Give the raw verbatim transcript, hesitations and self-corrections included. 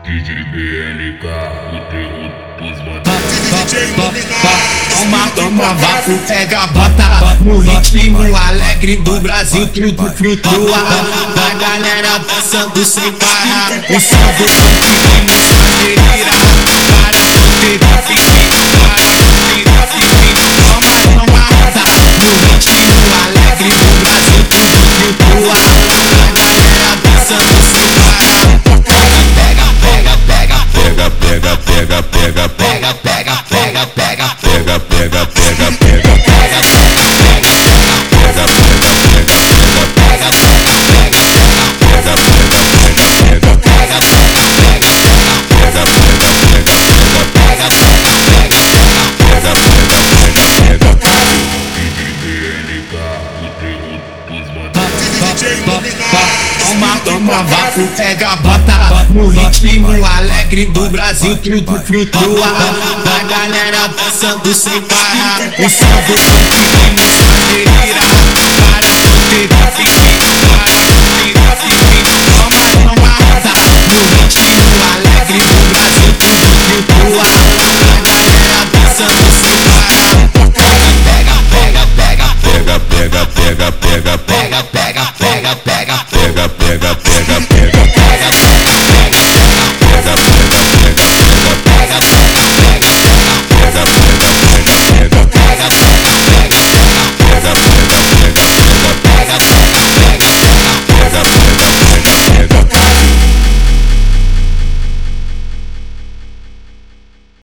D J B L K, o terror dos bandidos. Toma, toma, vapo, pega, bota no ritmo alegre do Brasil, tudo flutua. A galera dançando sem parar, o som do funk vem sair. Para solteira, fique, para solteira, fique. Toma, toma, roda no ritmo alegre do Brasil, tudo flutua. A galera dançando sem parar. Pega, pega, pega, Pega, pega, pega, pega, pega, pega, pega, pega. pega, pega, pega, pega. Toma, toma, vapo, pega, bota no ritmo alegre do Brasil, tudo flutua. A galera dançando sem parar, o som do funk vem sair. Para solteira, fique, para solteira, fique. Toma, toma, roda no ritmo alegre do Brasil, tudo flutua. A galera dançando sem parar. Pega, pega, pega, pega. Pega, pega,